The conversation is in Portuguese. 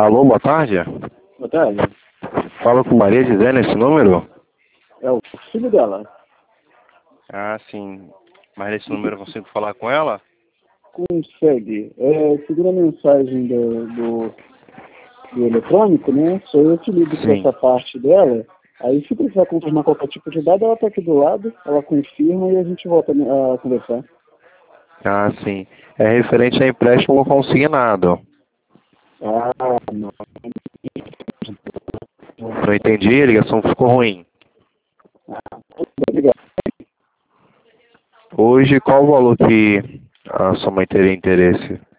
Alô, boa tarde. Boa tarde. Fala com Maria Gisele nesse número? É o filho dela. Ah, sim. Mas nesse número eu consigo falar com ela? Consegue. Segundo a mensagem do eletrônico, né? Sou eu que ligo para Sim. essa parte dela. Aí se precisar confirmar qualquer tipo de dado, ela está aqui do lado, ela confirma e a gente volta a conversar. Ah, sim. É referente a empréstimo consignado. Ah, não. Não entendi, a ligação ficou ruim. Obrigado. Hoje, qual o valor que a sua mãe teria interesse?